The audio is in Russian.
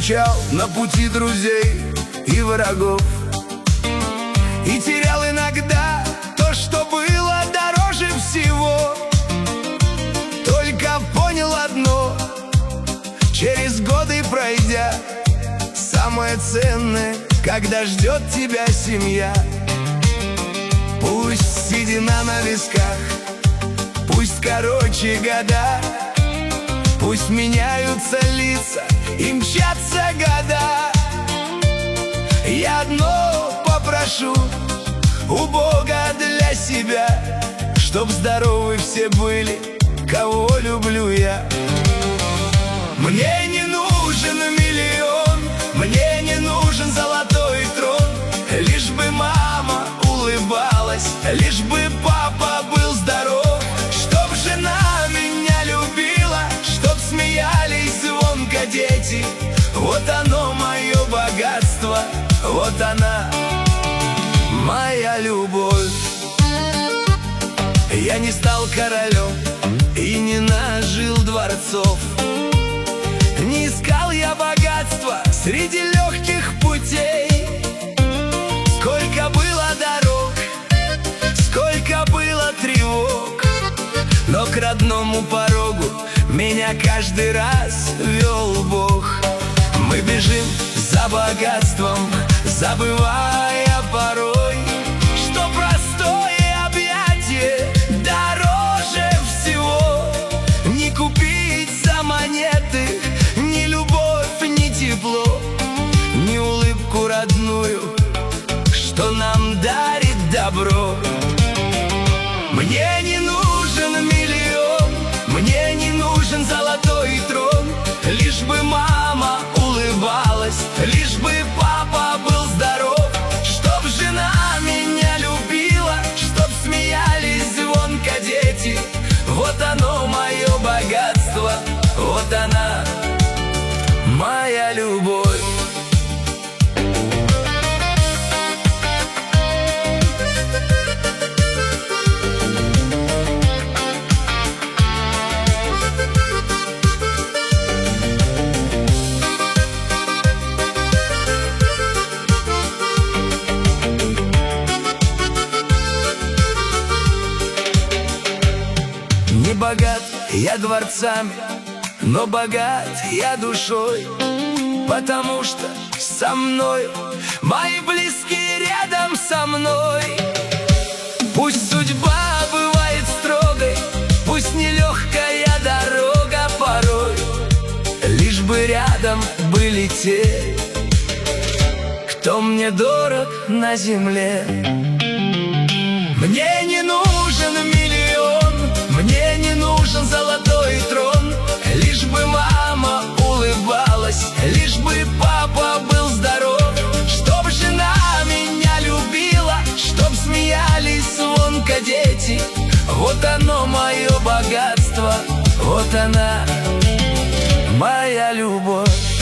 встречал на пути друзей и врагов, и терял иногда то, что было дороже всего. Только понял одно: через годы пройдя, самое ценное, когда ждет тебя семья. Пусть седина на висках, пусть короче года, пусть меняются лица и мчатся года. Я одно попрошу у Бога для себя: чтоб здоровы все были, кого люблю я. Мне не нужен миллион, мне не нужен золотой трон, лишь бы мама улыбалась, лишь бы папа был здоров, чтоб жена меня любила, чтоб смеялись звонко дети. Вот оно мое богатство, вот она моя любовь. Я не стал королем и не нажил дворцов, не искал я богатства среди легких путей. Сколько было дорог, сколько было тревог, но к родному порогу меня каждый раз вел Бог. Мы бежим за богатством, забывая порой, что простое объятие дороже всего. Не купить за монеты ни любовь, ни тепло, ни улыбку родную, что нам дарит добро. Мне не нужен миллион, мне не нужен золотой трон, лишь бы мама улыбалась, лишь бы папа был здоров, чтоб жена меня любила, чтоб смеялись звонко дети. Вот оно мое богатство, вот она моя любовь. Не богат я дворцами, но богат я душой, потому что со мною мои близкие рядом со мной. Пусть судьба бывает строгой, пусть нелегкая дорога порой, лишь бы рядом были те, кто мне дорог на земле. Мне не нужен миллион, мне не нужен золотой трон, лишь бы мама улыбалась, лишь бы папа был здоров, чтоб жена меня любила, чтоб смеялись звонко дети. Вот оно мое богатство, вот она моя любовь.